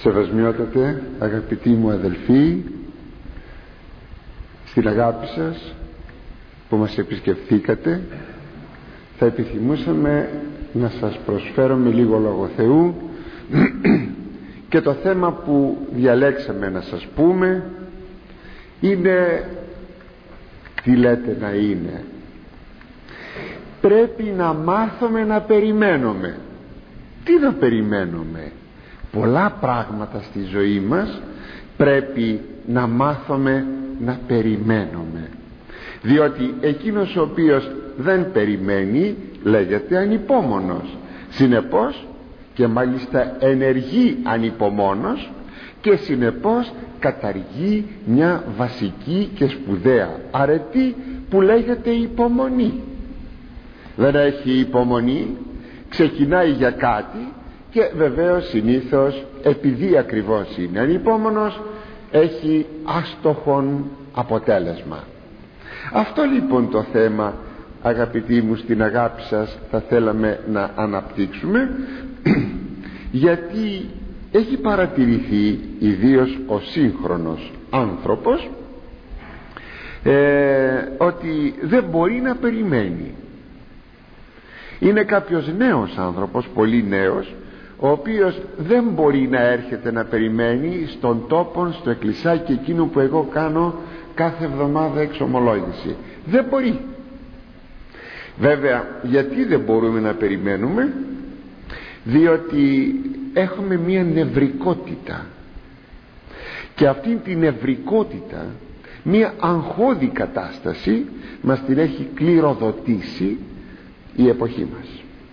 Σεβασμιότατε, αγαπητοί μου αδελφοί, στην αγάπη σας που μας επισκεφθήκατε, θα επιθυμούσαμε να σας προσφέρουμε λίγο Λόγο Θεού και το θέμα που διαλέξαμε να σας πούμε είναι, τι λέτε να είναι, πρέπει να μάθουμε να περιμένουμε. Τι να περιμένουμε? Πολλά πράγματα στη ζωή μας πρέπει να μάθουμε να περιμένουμε, διότι εκείνος ο οποίος δεν περιμένει λέγεται ανυπόμονος. Συνεπώς, και μάλιστα ενεργεί ανυπομόνος, και συνεπώς καταργεί μια βασική και σπουδαία αρετή που λέγεται υπομονή. Δεν έχει υπομονή, ξεκινάει για κάτι και βεβαίως συνήθως, επειδή ακριβώς είναι ανυπόμονος, έχει άστοχον αποτέλεσμα. Αυτό λοιπόν το θέμα, αγαπητοί μου, στην αγάπη σας θα θέλαμε να αναπτύξουμε, γιατί έχει παρατηρηθεί, ιδίως ο σύγχρονος άνθρωπος, ότι δεν μπορεί να περιμένει. Είναι κάποιος νέος άνθρωπος, πολύ νέος, ο οποίος δεν μπορεί να έρχεται να περιμένει στον τόπο, στο εκκλησάκι εκείνο που εγώ κάνω κάθε εβδομάδα εξομολόγηση. Δεν μπορεί. Βέβαια, γιατί δεν μπορούμε να περιμένουμε? Διότι έχουμε μία νευρικότητα, και αυτή την νευρικότητα, μία αγχώδη κατάσταση, μας την έχει κληροδοτήσει η εποχή μας.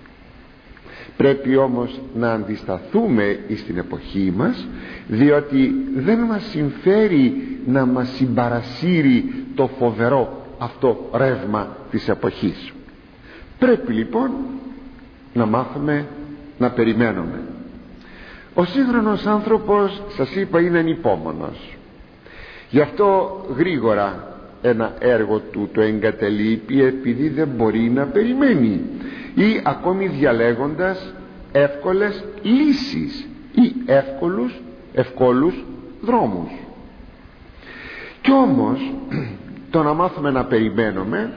Πρέπει όμως να αντισταθούμε στην εποχή μας, διότι δεν μας συμφέρει να μας συμπαρασύρει το φοβερό αυτό ρεύμα της εποχής. Πρέπει λοιπόν να μάθουμε να περιμένουμε. Ο σύγχρονος άνθρωπος, σας είπα, είναι ανυπόμονος. Γι' αυτό γρήγορα ένα έργο του το εγκαταλείπει, επειδή δεν μπορεί να περιμένει, ή ακόμη διαλέγοντας εύκολες λύσεις ή ευκόλους δρόμους. Κι όμως το να μάθουμε να περιμένουμε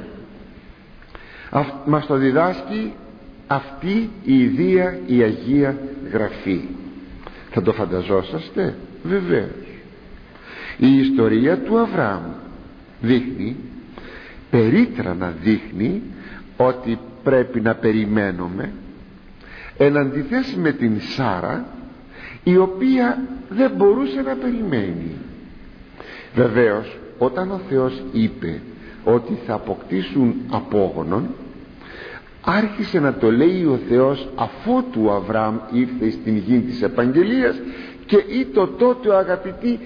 μας το διδάσκει αυτή η Ιδία, η Αγία Γραφή. Θα το φανταζόσαστε? Βεβαίως. Η ιστορία του Αβραάμ δείχνει, περίτρανα δείχνει, ότι πρέπει να περιμένουμε, εν αντιθέσει με την Σάρα, η οποία δεν μπορούσε να περιμένει. Βεβαίως, όταν ο Θεός είπε ότι θα αποκτήσουν απόγονον, άρχισε να το λέει ο Θεός αφότου ο Αβραάμ ήρθε στην γη της επαγγελίας, και ήτο τότε, αγαπητοί,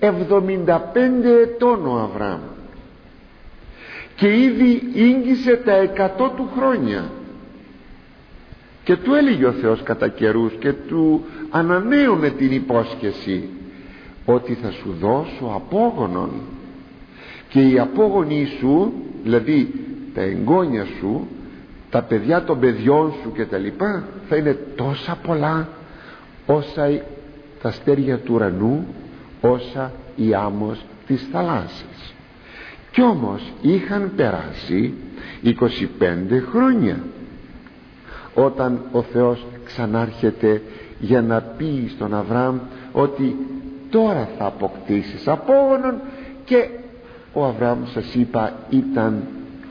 75 ετών ο Αβραάμ, και ήδη ήγγισε τα 100 του χρόνια, και του έλεγε ο Θεός κατά καιρούς και του ανανέωνε την υπόσχεση ότι θα σου δώσω απόγονον, και οι απόγονοι σου, δηλαδή τα εγγόνια σου, τα παιδιά των παιδιών σου και τα λοιπά, θα είναι τόσα πολλά όσα τα αστέρια του ουρανού, όσα η άμμος της θαλάσσης. Κι όμως είχαν περάσει 25 χρόνια όταν ο Θεός ξανάρχεται για να πει στον Αβραάμ ότι τώρα θα αποκτήσεις απόγονον, και ο Αβραάμ, σας είπα, ήταν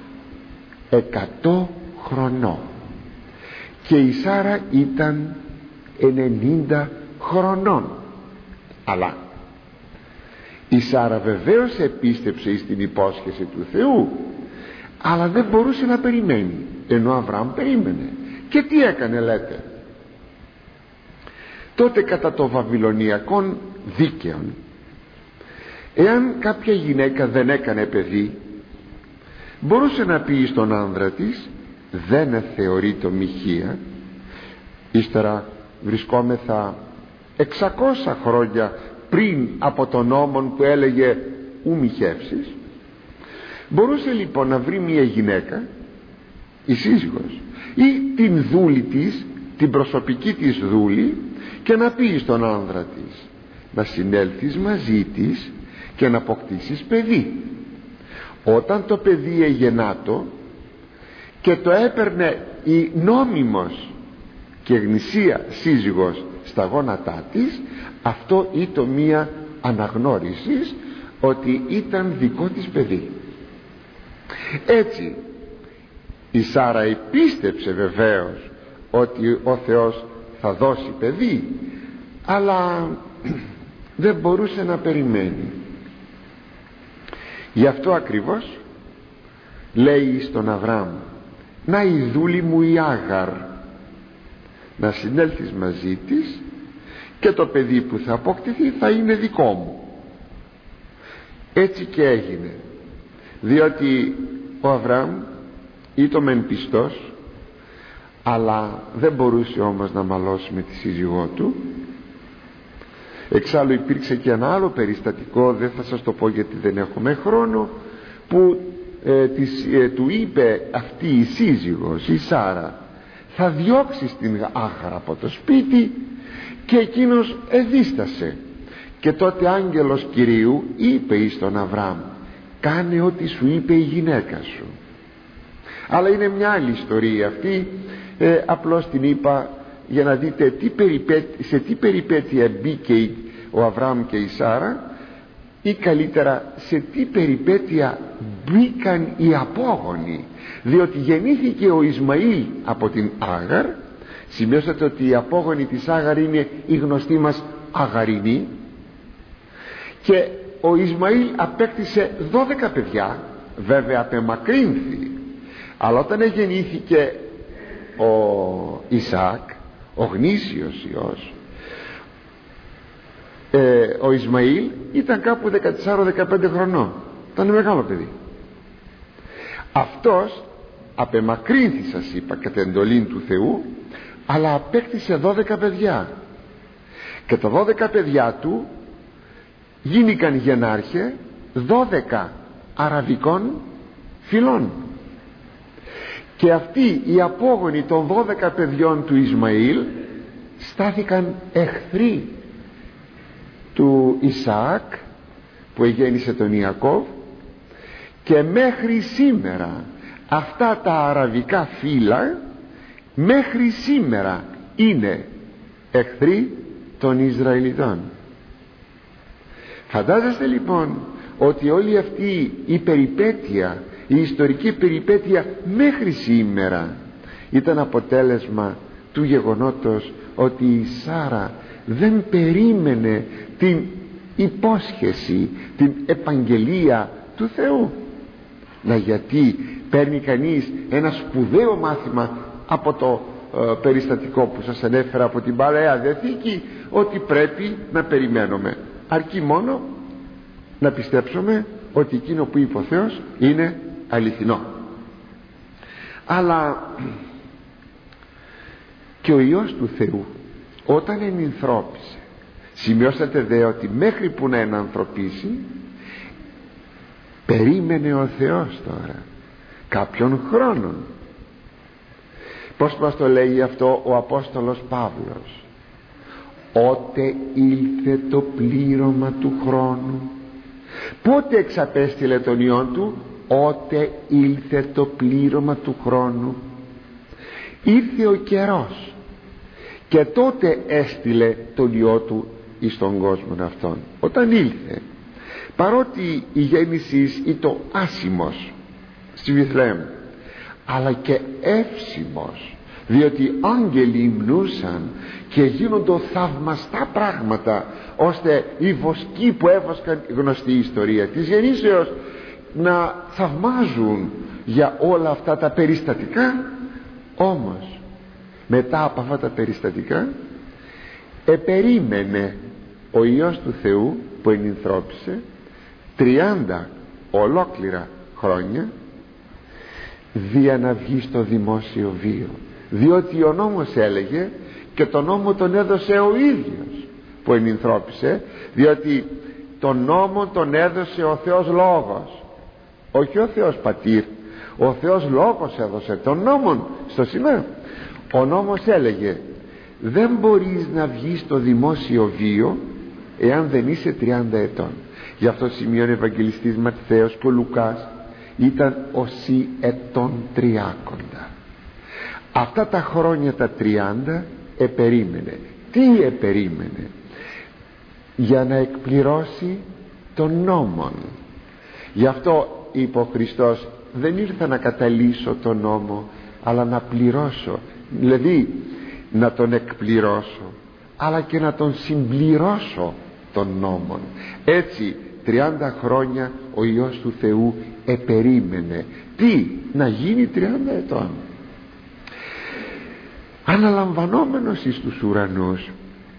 100 χρονών και η Σάρα ήταν 90 χρονών. Αλλά η Σάρα βεβαίως επίστεψε στην υπόσχεση του Θεού, αλλά δεν μπορούσε να περιμένει, ενώ ο Αβραάμ περίμενε. Και τι έκανε, λέτε? Τότε κατά το βαβυλωνιακόν δίκαιον, εάν κάποια γυναίκα δεν έκανε παιδί, μπορούσε να πει στον άνδρα της, δεν θεωρεί το μοιχεία. Ύστερα βρισκόμεθα 600 χρόνια πριν από τον νόμον που έλεγε ου μοιχεύσεις. Μπορούσε λοιπόν να βρει μια γυναίκα, η σύζυγος ή την δούλη της, την προσωπική της δούλη και να πει στον άνδρα της να συνέλθεις μαζί της και να αποκτήσεις παιδί. Όταν το παιδί εγεννάτο και το έπαιρνε η νόμιμος και γνησία σύζυγος στα γόνατά της, αυτό ήταν μία αναγνώριση ότι ήταν δικό της παιδί. Έτσι η Σάρα επίστεψε βεβαίως ότι ο Θεός θα δώσει παιδί, αλλά δεν μπορούσε να περιμένει. Γι' αυτό ακριβώς λέει στον Αβραάμ, να η δούλη μου η Άγαρ, να συνέλθεις μαζί της και το παιδί που θα αποκτηθεί θα είναι δικό μου. Έτσι και έγινε, διότι ο Αβραάμ ήταν μεν πιστός, αλλά δεν μπορούσε όμως να μαλώσει με τη σύζυγό του. Εξάλλου υπήρξε και ένα άλλο περιστατικό, δεν θα σας το πω γιατί δεν έχουμε χρόνο, που του είπε αυτή η σύζυγος, η Σάρα, θα διώξεις την Άγαρ από το σπίτι, και εκείνος εδίστασε. Και τότε άγγελος Κυρίου είπε εις τον Αβραάμ, κάνε ό,τι σου είπε η γυναίκα σου. Αλλά είναι μια άλλη ιστορία αυτή, απλώς την είπα για να δείτε σε τι περιπέτεια μπήκε ο Αβραάμ και η Σάρα, ή καλύτερα σε τι περιπέτεια μπήκαν οι απόγονοι, διότι γεννήθηκε ο Ισμαήλ από την Άγαρ. Σημειώσατε ότι οι απόγονοι της Άγαρ είναι οι γνωστοί μας Αγαρινοί, και ο Ισμαήλ απέκτησε 12 παιδιά, βέβαια απεμακρύνθη, αλλά όταν γεννήθηκε ο Ισαάκ, ο γνήσιος Υιός, ο Ισμαήλ ήταν κάπου 14-15 χρονών, ήταν μεγάλο παιδί. Αυτός απεμακρύνθη, σας είπα, κατά εντολή του Θεού, αλλά απέκτησε 12 παιδιά, και τα 12 παιδιά του γίνηκαν γενάρχε 12 αραβικών φυλών. Και αυτοί οι απόγονοι των 12 παιδιών του Ισμαήλ στάθηκαν εχθροί του Ισαάκ που εγέννησε τον Ιακώβ, και μέχρι σήμερα αυτά τα αραβικά φύλλα μέχρι σήμερα είναι εχθροί των Ισραηλιτών. Φαντάζεστε λοιπόν ότι όλη αυτή η περιπέτεια, η ιστορική περιπέτεια μέχρι σήμερα ήταν αποτέλεσμα του γεγονότος ότι η Σάρα δεν περίμενε την υπόσχεση, την επαγγελία του Θεού. Να, γιατί παίρνει κανείς ένα σπουδαίο μάθημα από το περιστατικό που σας ανέφερα από την Παλαιά Διαθήκη, ότι πρέπει να περιμένουμε, αρκεί μόνο να πιστέψουμε ότι εκείνο που είπε ο Θεός είναι αληθινό. Αλλά και ο Υιός του Θεού όταν ενανθρώπισε, σημειώσατε δε ότι μέχρι που να ενανθρωπίσει περίμενε ο Θεός τώρα κάποιον χρόνων. Πώς μας το λέει αυτό ο Απόστολος Παύλος? Ότε ήλθε το πλήρωμα του χρόνου. Πότε εξαπέστειλε τον Υιόν του? Ότε ήλθε το πλήρωμα του χρόνου. Ήρθε ο καιρός και τότε έστειλε τον Υιό του εις τον κόσμο αυτόν. Όταν ήλθε, παρότι η γέννηση ήταν άσημος στη Βιθλεέμ, αλλά και εύσημος, διότι άγγελοι υμνούσαν και γίνονται θαυμαστά πράγματα, ώστε οι βοσκοί που έβοσκαν, γνωστή η ιστορία της γεννήσεως, να θαυμάζουν για όλα αυτά τα περιστατικά. Όμως μετά από αυτά τα περιστατικά επερίμενε ο Υιός του Θεού που ενανθρώπισε 30 ολόκληρα χρόνια δια να βγει στο δημόσιο βίο, διότι ο νόμος έλεγε, και τον νόμο τον έδωσε ο ίδιος που ενανθρώπισε, διότι τον νόμο τον έδωσε ο Θεός Λόγος, όχι ο Θεός Πατήρ. Ο Θεός Λόγος έδωσε τον νόμο στο Σινά. Ο νόμος έλεγε δεν μπορείς να βγεις στο δημόσιο βίο εάν δεν είσαι 30 ετών. Γι' αυτό σημειώνει ο Ευαγγελιστής Ματθαίος και ο Λουκάς ήταν οσί ετών τριάκοντα. Αυτά τα χρόνια τα 30 επερίμενε. Τι επερίμενε? Για να εκπληρώσει τον νόμον. Γι' αυτό είπε ο Χριστός δεν ήρθα να καταλύσω τον νόμο αλλά να πληρώσω, δηλαδή να τον εκπληρώσω αλλά και να τον συμπληρώσω τον νόμον. Έτσι 30 χρόνια ο Υιός του Θεού επερίμενε τι? Να γίνει 30 ετών. Αναλαμβανόμενος εις τους ουρανούς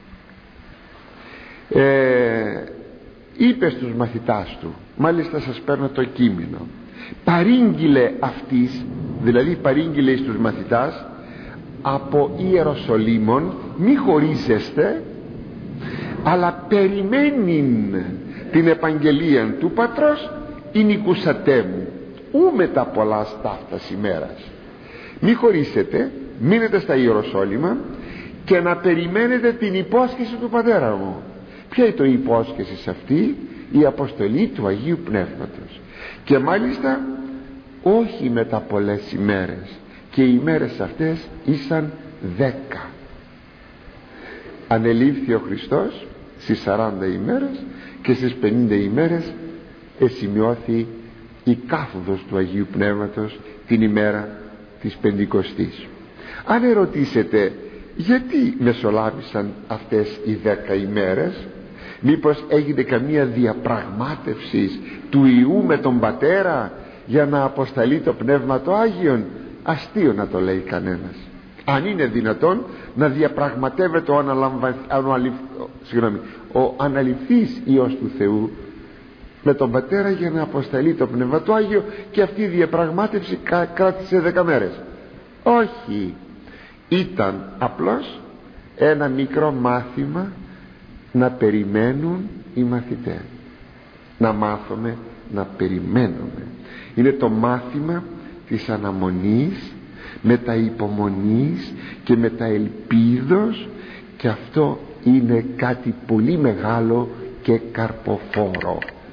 είπε στους μαθητάς του, μάλιστα σας παίρνω το κείμενο, παρήγγειλε αυτής, δηλαδή παρήγγειλε εις τους μαθητάς από Ιεροσολύμων μη χωρίζεστε αλλά περιμένειν την επαγγελία του Πατρός ή νικούσατέ μου ου μετά πολλάς ταύτας ημέρας. Μη χωρίσετε, μείνετε στα Ιεροσόλυμα και να περιμένετε την υπόσχεση του Πατέρα μου. Ποια είναι η υπόσχεση σε αυτή? Η αποστολή του Αγίου Πνεύματος. Και μάλιστα όχι μετά πολλές ημέρες, και οι ημέρες αυτές ήσαν 10. Ανελήφθη ο Χριστός στις 40 ημέρες και στις 50 ημέρες εσημειώθη η κάθοδος του Αγίου Πνεύματος την ημέρα της Πεντηκοστής. Αν ερωτήσετε γιατί μεσολάβησαν αυτές οι 10 ημέρες, μήπως έγινε καμία διαπραγμάτευση του Ιού με τον Πατέρα για να αποσταλεί το Πνεύμα το Άγιον? Αστείο να το λέει κανένας. Αν είναι δυνατόν να διαπραγματεύεται ο αναληφθής Υιός του Θεού με τον Πατέρα για να αποσταλεί το Πνεύμα το Άγιο, και αυτή η διαπραγμάτευση κράτησε 10 μέρες. Όχι, ήταν απλώς ένα μικρό μάθημα να περιμένουν οι μαθητές. Να μάθουμε να περιμένουμε. Είναι το μάθημα της αναμονής, μετά υπομονής και μετά ελπίδος, και αυτό είναι κάτι πολύ μεγάλο και καρποφόρο.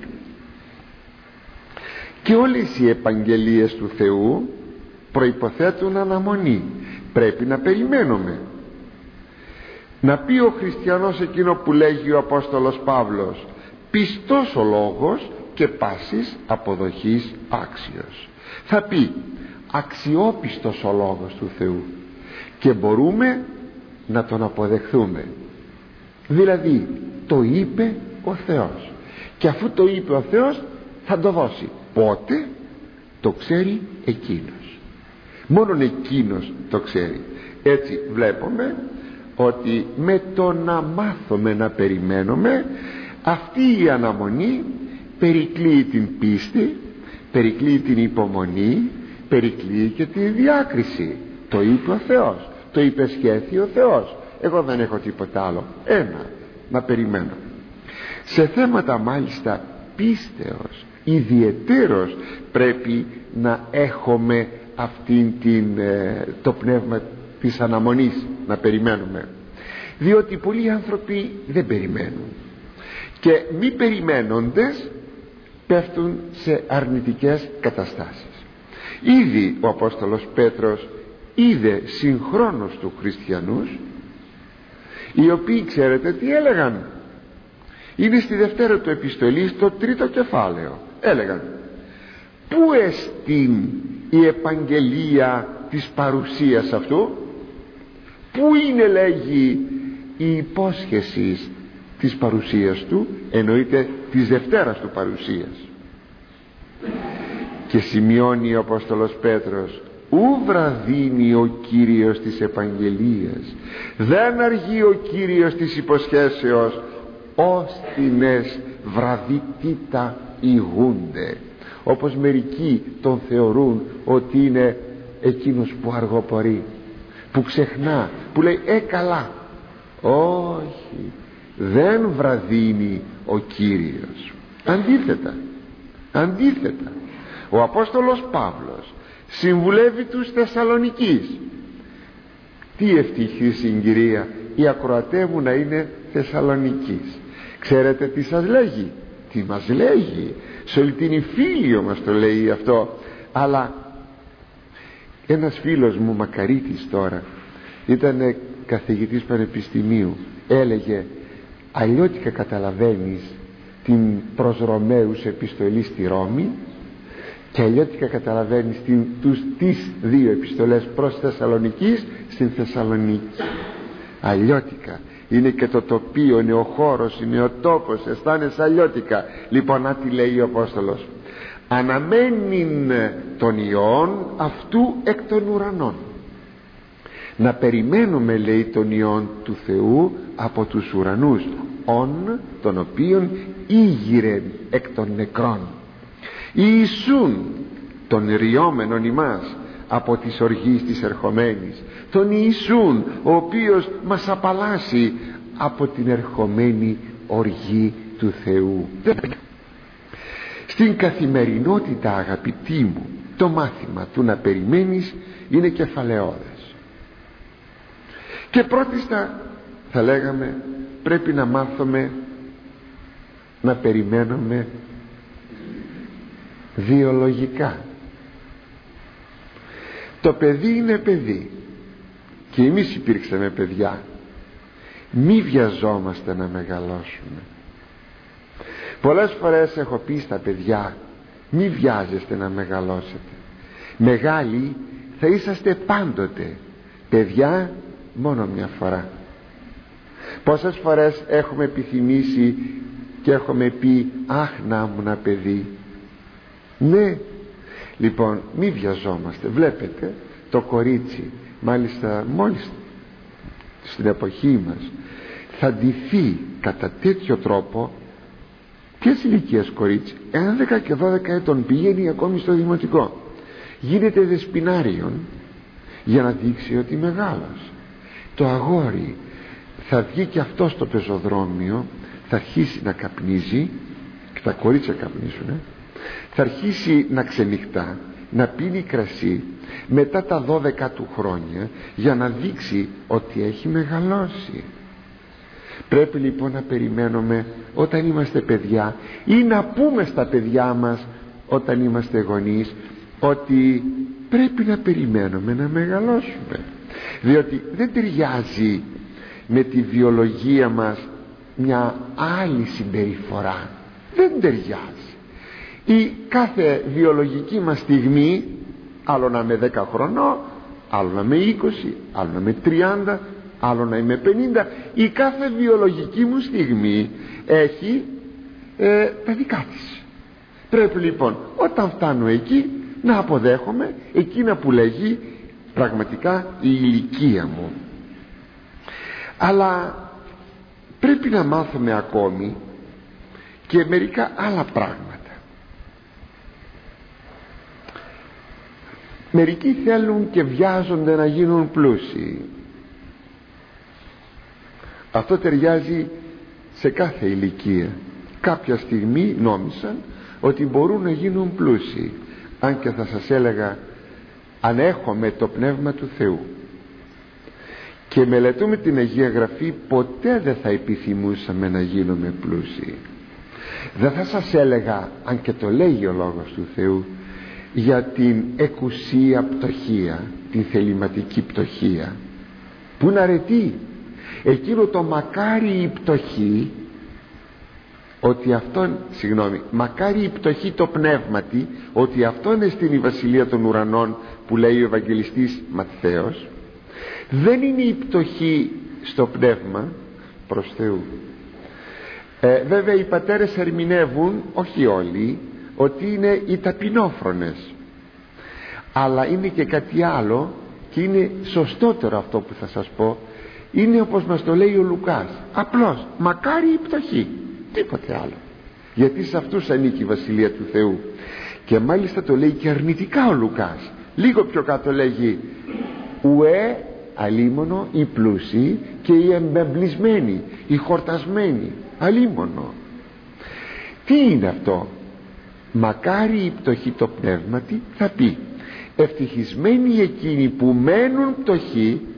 Και όλες οι επαγγελίες του Θεού προϋποθέτουν αναμονή. Πρέπει να περιμένουμε. Να πει ο χριστιανός εκείνο που λέγει ο Απόστολος Παύλος, πιστός ο λόγος και πάσης αποδοχής άξιος. Θα πει αξιόπιστος ο λόγος του Θεού και μπορούμε να τον αποδεχθούμε. Δηλαδή το είπε ο Θεός, και αφού το είπε ο Θεός θα το δώσει. Πότε? Το ξέρει εκείνος. Μόνον εκείνος το ξέρει. Έτσι βλέπουμε ότι με το να μάθουμε να περιμένουμε, αυτή η αναμονή περικλείει την πίστη, περικλείει την υπομονή, περικλείει και τη διάκριση. Το είπε ο Θεός, το υπεσχέθη ο Θεός. Εγώ δεν έχω τίποτα άλλο. Να περιμένω. Σε θέματα μάλιστα πίστεως ιδιαιτέρως πρέπει να έχουμε το πνεύμα της αναμονής, να περιμένουμε, διότι πολλοί άνθρωποι δεν περιμένουν, και μη περιμένοντες πέφτουν σε αρνητικές καταστάσεις. Ήδη ο Απόστολος Πέτρος είδε συγχρόνως του χριστιανούς, οι οποίοι ξέρετε τι έλεγαν? Είναι στη δευτέρα του επιστολή, στο 3ο κεφάλαιο. Έλεγαν, πού εστίν η επαγγελία της παρουσίας αυτού? Πού είναι, λέγει, η υπόσχεση της παρουσίας του? Εννοείται της δευτέρας του παρουσίας. Και σημειώνει ο Απόστολος Πέτρος, ου βραδύνει ο Κύριος της επαγγελίας, δεν αργεί ο Κύριος της υποσχέσεως, ως τινες βραδύτητα ηγούνται. Όπως μερικοί τον θεωρούν ότι είναι εκείνος που αργοπορεί, που ξεχνά, που λέει καλά. Όχι, δεν βραδύνει ο Κύριος. Αντίθετα ο Απόστολος Παύλος συμβουλεύει τους Θεσσαλονικείς, Τι ευτυχή συγκυρία η ακροατέ μου να είναι Θεσσαλονικής. Ξέρετε τι σας λέγει? Τι μας λέγει? Σε όλη την Ιφίλιο μας το λέει αυτό. Αλλά ένας φίλος μου, μακαρίτης τώρα, ήταν καθηγητής πανεπιστημίου, έλεγε αλλιώτικα καταλαβαίνεις την προς Ρωμαίους επιστολή στη Ρώμη και αλλιώτικα καταλαβαίνεις τις δύο επιστολές προς Θεσσαλονικής στην Θεσσαλονίκη. Αλλιώτικα είναι και το τοπίο, είναι ο χώρος, είναι ο τόπος, αισθάνεσαι αλλιώτικα. Λοιπόν, να τι λέει ο Απόστολος: αναμένειν των ιών αυτού εκ των ουρανών. Να περιμένουμε, λέει, τον ιών του Θεού από τους ουρανούς, ον των οποίων ήγηρεν εκ των νεκρών, Ιησούν των ριόμενων ημάς από τις οργής της ερχομένης, τον Ιησούν ο οποίος μας απαλλάσσει από την ερχομένη οργή του Θεού. Στην καθημερινότητα, αγαπητοί μου, το μάθημα του να περιμένεις είναι κεφαλαιώδες. Και πρώτιστα θα λέγαμε πρέπει να μάθουμε να περιμένουμε βιολογικά. Το παιδί είναι παιδί και εμείς υπήρξαμε παιδιά. Μη βιαζόμαστε να μεγαλώσουμε. Πολλές φορές έχω πει στα παιδιά: μη βιάζεστε να μεγαλώσετε. Μεγάλοι θα είσαστε πάντοτε, παιδιά μόνο μια φορά. Πόσες φορές έχουμε επιθυμήσει και έχουμε πει: αχ, να ήμουν παιδί. Ναι, λοιπόν, μη βιαζόμαστε. Βλέπετε το κορίτσι, μάλιστα μόλις στην εποχή μας, θα ντυθεί κατά τέτοιο τρόπο. Ποιες ηλικίες κορίτσι? 11 και 12 ετών, πηγαίνει ακόμη στο δημοτικό, γίνεται δεσποινάριον για να δείξει ότι μεγάλος. Το αγόρι θα βγει και αυτό στο πεζοδρόμιο, θα αρχίσει να καπνίζει, και τα κορίτσια καπνίζουν, θα αρχίσει να ξενυχτά, να πίνει κρασί μετά τα 12 του χρόνια, για να δείξει ότι έχει μεγαλώσει. Πρέπει λοιπόν να περιμένουμε όταν είμαστε παιδιά, ή να πούμε στα παιδιά μας όταν είμαστε γονείς, ότι πρέπει να περιμένουμε να μεγαλώσουμε, διότι δεν ταιριάζει με τη βιολογία μας μια άλλη συμπεριφορά. Δεν ταιριάζει. Η κάθε βιολογική μας στιγμή, άλλο να είμαι 10 χρονών, άλλο να είμαι 20, άλλο να είμαι 30, άλλο να είμαι 50, η κάθε βιολογική μου στιγμή έχει τα δικά της. Πρέπει λοιπόν όταν φτάνω εκεί να αποδέχομαι εκείνα που λέγει πραγματικά η ηλικία μου. Αλλά πρέπει να μάθουμε ακόμη και μερικά άλλα πράγματα. Μερικοί θέλουν και βιάζονται να γίνουν πλούσιοι. Αυτό ταιριάζει σε κάθε ηλικία. Κάποια στιγμή νόμισαν ότι μπορούν να γίνουν πλούσιοι. Αν και θα σας έλεγα, αν έχουμε το Πνεύμα του Θεού και μελετούμε την Αγία Γραφή, ποτέ δεν θα επιθυμούσαμε να γίνουμε πλούσιοι. Δεν θα σας έλεγα, αν και το λέγει ο Λόγος του Θεού, για την εκουσία πτωχία, την θεληματική πτωχία, που είναι αρετή. Εκείνο το μακάρι η πτωχή, ότι αυτόν, μακάρι η πτωχή το πνεύματι, ότι αυτό είναι στην η βασιλεία των ουρανών, που λέει ο Ευαγγελιστής Ματθαίος. Δεν είναι η πτωχή στο πνεύμα προς Θεού. Βέβαια οι πατέρες ερμηνεύουν, όχι όλοι, ότι είναι οι ταπεινόφρονες, αλλά είναι και κάτι άλλο, και είναι σωστότερο αυτό που θα σας πω. Είναι όπως μας το λέει ο Λουκάς, απλώς μακάρι η πτωχή, τίποτε άλλο, γιατί σε αυτούς ανήκει η βασιλεία του Θεού. Και μάλιστα το λέει και αρνητικά ο Λουκάς. Λίγο πιο κάτω λέγει ουε αλίμονο οι πλούσιοι και οι εμπεμπλισμένοι, οι χορτασμένοι, αλίμονο. Τι είναι αυτό? Μακάρι η πτωχή το πνεύματι, θα πει ευτυχισμένοι εκείνοι που μένουν πτωχοί,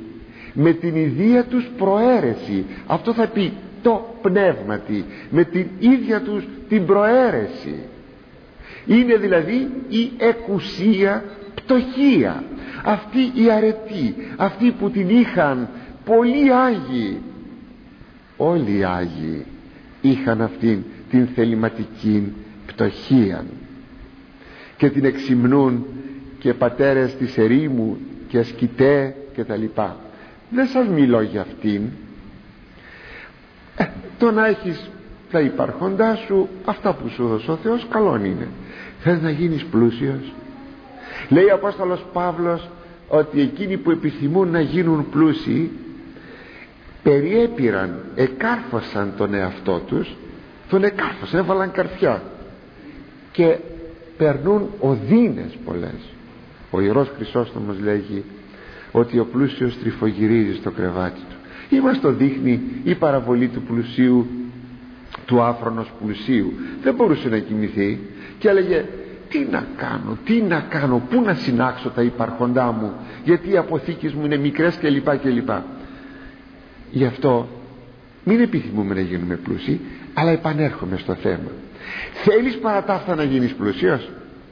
με την ιδία τους προαίρεση. Αυτό θα πει το πνεύματι, με την ίδια τους την προαίρεση. Είναι δηλαδή η εκουσία πτωχία, αυτή η αρετή, αυτή που την είχαν πολλοί Άγιοι. Όλοι οι Άγιοι είχαν αυτήν την θεληματική πτωχία και την εξυμνούν και πατέρες της ερήμου και ασκητέ και τα λοιπά. Δεν σας μιλώ για αυτήν. Το να έχεις τα υπάρχοντά σου, αυτά που σου δώσε ο Θεός, καλόν είναι. Θες να γίνεις πλούσιος? Λέει ο Απόστολος Παύλος ότι εκείνοι που επιθυμούν να γίνουν πλούσιοι περιέπειραν, εκάρφωσαν τον εαυτό τους, τον εκάρφωσαν, έβαλαν καρφιά και περνούν οδύνες πολλές. Ο Ιερός Χρυσόστομος λέγει ότι ο πλούσιος τρυφογυρίζει στο κρεβάτι του. Ή μας το δείχνει η παραβολή του πλουσίου, του άφρονος πλουσίου. Δεν μπορούσε να κοιμηθεί και έλεγε τι να κάνω, πού να συνάξω τα υπάρχοντά μου, γιατί οι αποθήκες μου είναι μικρές κλπ. Γι' αυτό μην επιθυμούμε να γίνουμε πλούσιοι, αλλά επανέρχομαι στο θέμα. Θέλεις παρά τα αυτά να γίνεις πλούσιος?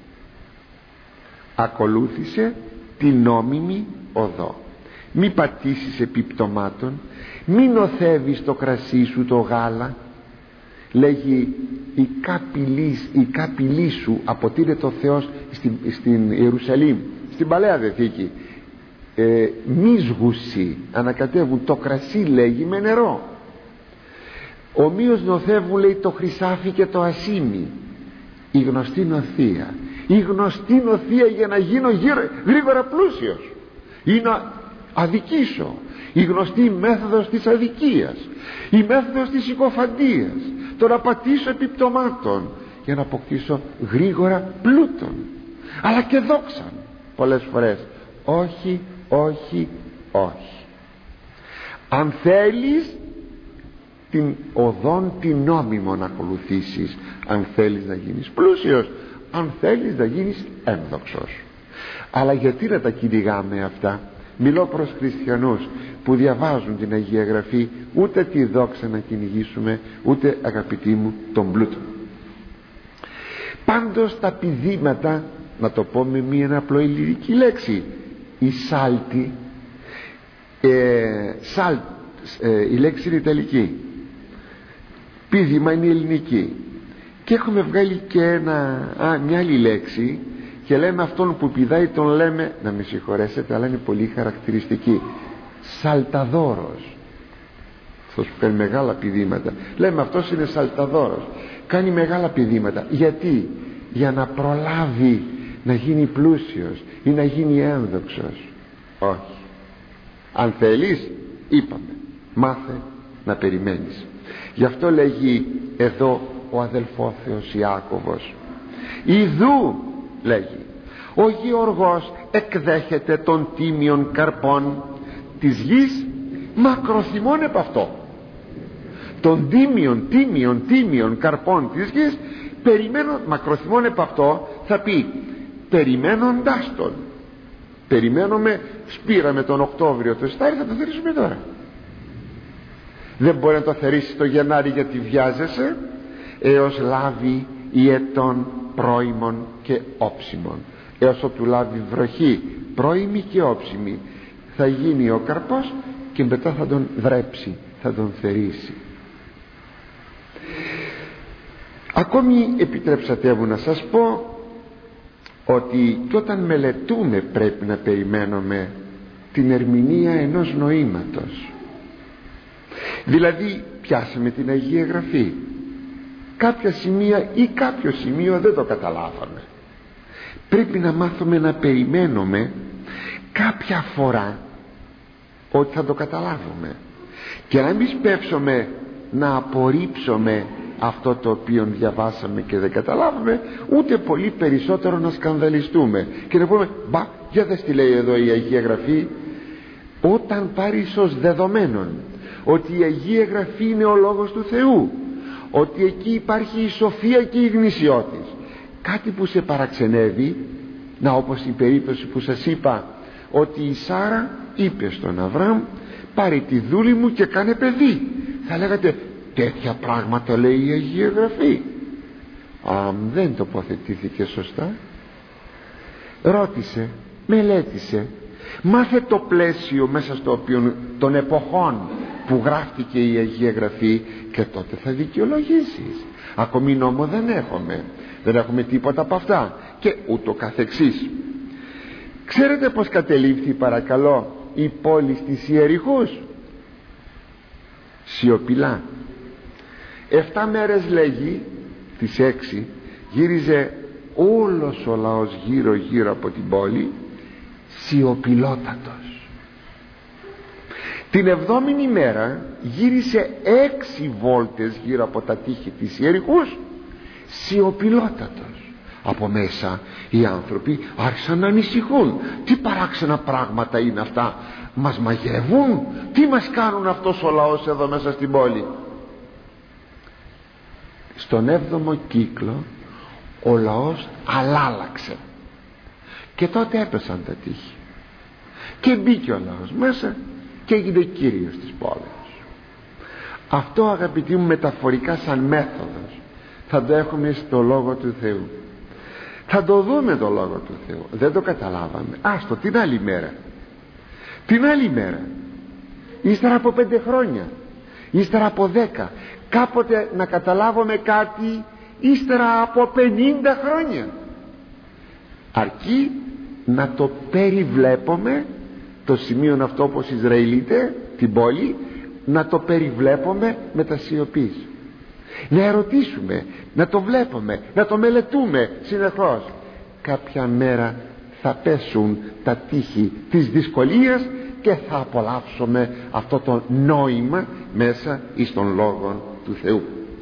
Ακολούθησε την νόμιμη οδό. Μη πατήσεις επί πτωμάτων, μη νοθεύεις το κρασί σου το γάλα. Λέγει η κάπηλή σου αποτείνεται ο Θεός στην Ιερουσαλήμ, στην Παλαιά Διαθήκη. Μίσγουσι, ανακατεύουν το κρασί, λέγει, με νερό. Ομοίως νοθεύουν, λέει, το χρυσάφι και το ασίμι. Η γνωστή νοθεία, η γνωστή νοθεία για να γίνω γρήγορα πλούσιος ή να αδικήσω, η γνωστή μέθοδος της αδικίας, η μέθοδος της συκοφαντίας, το να πατήσω επί πτωμάτων για να αποκτήσω γρήγορα πλούτον, αλλά και δόξαν. Πολλές φορές όχι, όχι, όχι. Αν θέλεις την οδόν την νόμιμο να ακολουθήσεις, αν θέλεις να γίνεις πλούσιος, αν θέλεις να γίνεις ένδοξος. Αλλά γιατί να τα κυνηγάμε αυτά? Μιλώ προς χριστιανούς που διαβάζουν την Αγία Γραφή. Ούτε τη δόξα να κυνηγήσουμε, ούτε, αγαπητοί μου, τον πλούτο. Πάντως τα πηδήματα, να το πω με μία απλό ελληνική λέξη, η σάλτη, η λέξη είναι ιταλική, πήδημα είναι ελληνική, και έχουμε βγάλει και μια άλλη λέξη και λέμε αυτόν που πηδάει τον λέμε, να με συγχωρέσετε αλλά είναι πολύ χαρακτηριστική, σαλταδόρος. Αυτός που κάνει μεγάλα πηδήματα, λέμε αυτός είναι σαλταδόρος, κάνει μεγάλα πηδήματα. Γιατί? Για να προλάβει να γίνει πλούσιος ή να γίνει ένδοξος. Όχι. Αν θέλεις, είπαμε, μάθε να περιμένεις. Γι' αυτό λέγει εδώ ο αδελφόθεος Ιάκωβος, ιδού, λέγει, ο Γεωργός εκδέχεται των τίμιων καρπών της γης, μακροθυμών επ' αυτό. Των τίμιων καρπών της γης περιμένω, μακροθυμών επ' αυτό, θα πει περιμένοντάς τον. Περιμένουμε, σπήραμε τον Οκτώβριο το Στάρι, θα το θερήσουμε τώρα. Δεν μπορεί να το θερήσει το Γενάρη γιατί βιάζεσαι, έως λάβει η ετών πρώιμων και όψιμων. Έως όπου λάβει βροχή πρώιμη και όψιμη, θα γίνει ο καρπός και μετά θα τον δρέψει, θα τον θερήσει. Ακόμη επιτρέψατε μου να σας πω ότι και όταν μελετούμε πρέπει να περιμένουμε την ερμηνεία ενός νοήματος. Δηλαδή πιάσαμε την Αγία Γραφή, κάποια σημεία ή κάποιο σημείο δεν το καταλάβαμε, πρέπει να μάθουμε να περιμένουμε κάποια φορά ότι θα το καταλάβουμε και να μην σπεύσουμε να απορρίψουμε αυτό το οποίο διαβάσαμε και δεν καταλάβουμε, ούτε πολύ περισσότερο να σκανδαλιστούμε και να πούμε μπα, για δες τι λέει εδώ η Αγία Γραφή. Όταν πάρεις ως δεδομένον ότι η Αγία Γραφή είναι ο Λόγος του Θεού, ότι εκεί υπάρχει η σοφία και η γνησιότης, κάτι που σε παραξενεύει, να, όπως η περίπτωση που σας είπα, ότι η Σάρα είπε στον Αβραάμ πάρε τη δούλη μου και κάνε παιδί. Θα λέγατε τέτοια πράγματα λέει η Αγία Γραφή. Δεν τοποθετήθηκε σωστά. Ρώτησε, μελέτησε, μάθε το πλαίσιο μέσα στο οποίο των εποχών που γράφτηκε η Αγία Γραφή, και τότε θα δικαιολογήσεις. Ακόμη νόμο δεν έχουμε τίποτα από αυτά, και ούτω καθεξής. Ξέρετε πως κατελήφθη παρακαλώ η πόλη της Ιεριχούς? Σιωπηλά. 7 μέρες λέγει, τις 6 γύριζε όλος ο λαός γύρω από την πόλη, σιωπηλότατος. Την 7η ημέρα γύρισε 6 βόλτες γύρω από τα τείχη της Ιεριχούς, σιωπηλότατος. Από μέσα οι άνθρωποι άρχισαν να ανησυχούν. Τι παράξενα πράγματα είναι αυτά? Μας μαγεύουν? Τι μας κάνουν αυτός ο λαός εδώ μέσα στην πόλη? Στον 7ο κύκλο ο λαός αλλάλαξε, και τότε έπεσαν τα τείχη και μπήκε ο λαός μέσα και έγινε κύριος της πόλης. Αυτό, αγαπητοί μου, μεταφορικά σαν μέθοδος θα το έχουμε στο Λόγο του Θεού. Θα το δούμε το Λόγο του Θεού. Δεν το καταλάβαμε, άστο την άλλη μέρα, ύστερα από 5 χρόνια, ύστερα από 10, κάποτε να καταλάβουμε κάτι ύστερα από 50 χρόνια. Αρκεί να το περιβλέπουμε το σημείο αυτό, όπως Ισραηλίτες την πόλη, να το περιβλέπουμε με τα σιωπής, να ερωτήσουμε, να το βλέπουμε, να το μελετούμε συνεχώς. Κάποια μέρα θα πέσουν τα τείχη της δυσκολίας και θα απολαύσουμε αυτό το νόημα μέσα εις τον Λόγο του Θεού.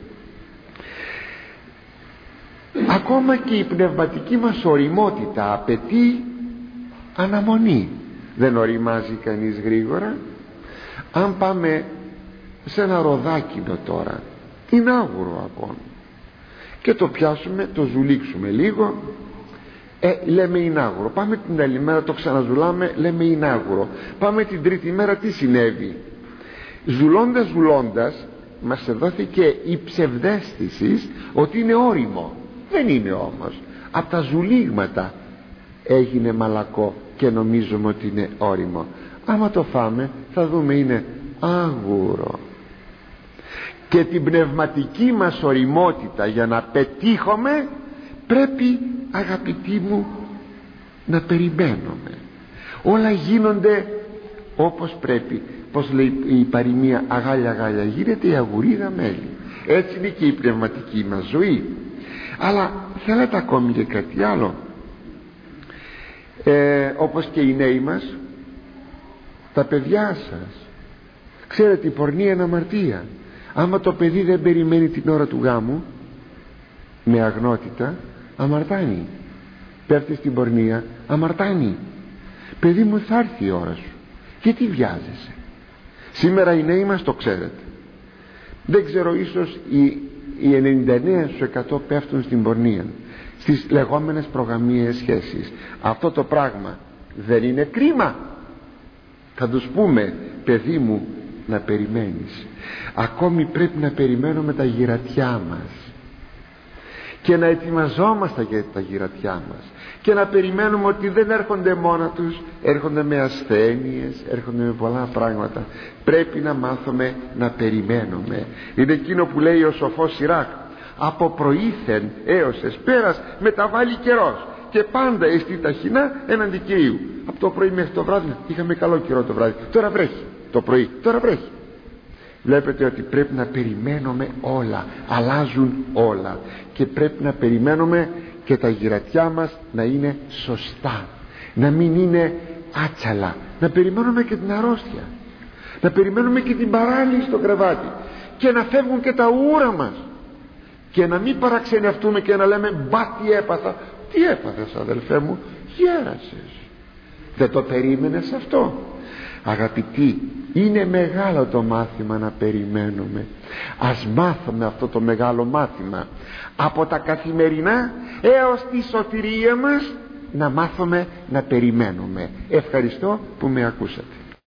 Ακόμα και η πνευματική μας οριμότητα απαιτεί αναμονή. Δεν οριμάζει κανείς γρήγορα. Αν πάμε σε ένα ροδάκινο τώρα, είναι άγουρο ακόμα, και το πιάσουμε, το ζουλήξουμε λίγο, λέμε είναι άγουρο. Πάμε την άλλη μέρα, το ξαναζουλάμε, λέμε είναι άγουρο. Πάμε την τρίτη μέρα, τι συνέβη? Ζουλώντας μας δόθηκε η ψευδαίσθηση ότι είναι όριμο. Δεν είναι όμως. Από τα ζουλίγματα έγινε μαλακό και νομίζουμε ότι είναι όριμο. Άμα το φάμε θα δούμε είναι άγουρο. Και την πνευματική μας οριμότητα για να πετύχουμε πρέπει, αγαπητοί μου, να περιμένουμε. Όλα γίνονται όπως πρέπει. Πως λέει η παροιμία, αγάλια αγάλια γίνεται, η αγουρίδα μέλι. Έτσι είναι και η πνευματική μας ζωή. Αλλά θέλετε ακόμη και κάτι άλλο, όπως και οι νέοι μας, τα παιδιά σας. Ξέρετε, η πορνεία είναι αμαρτία. Άμα το παιδί δεν περιμένει την ώρα του γάμου με αγνότητα, αμαρτάνει. Πέφτει στην πορνεία, αμαρτάνει. Παιδί μου, θα έρθει η ώρα σου. Γιατί βιάζεσαι? Σήμερα οι νέοι μας το ξέρετε. Δεν ξέρω, ίσως οι 99% πέφτουν στην πορνεία, στις λεγόμενες προγαμιαίες σχέσεις. Αυτό το πράγμα δεν είναι κρίμα? Θα τους πούμε, παιδί μου, να περιμένεις. Ακόμη πρέπει να περιμένουμε τα γυρατιά μας και να ετοιμαζόμαστε για τα γυρατιά μας και να περιμένουμε ότι δεν έρχονται μόνα τους, έρχονται με ασθένειες, έρχονται με πολλά πράγματα. Πρέπει να μάθουμε να περιμένουμε. Είναι εκείνο που λέει ο σοφός Σιράκ, από προήθεν έως εσπέρας μεταβάλλει καιρός και πάντα εστί ταχυνά έναντι Κυρίου. Από το πρωί μέχρι το βράδυ είχαμε καλό καιρό το βράδυ, τώρα βρέχει. Το πρωί, τώρα βρέχει. Βλέπετε ότι πρέπει να περιμένουμε όλα, αλλάζουν όλα, και πρέπει να περιμένουμε και τα γυρατιά μας να είναι σωστά, να μην είναι άτσαλα, να περιμένουμε και την αρρώστια, να περιμένουμε και την παράλυση στο κρεβάτι, και να φεύγουν και τα ούρα μας, και να μην παραξενευτούμε και να λέμε μπα τι έπαθα. Τι έπαθες, αδελφέ μου? Γέρασες. Δεν το περίμενες αυτό? Αγαπητοί, είναι μεγάλο το μάθημα να περιμένουμε. Ας μάθουμε αυτό το μεγάλο μάθημα από τα καθημερινά έως τη σωτηρία μας, να μάθουμε να περιμένουμε. Ευχαριστώ που με ακούσατε.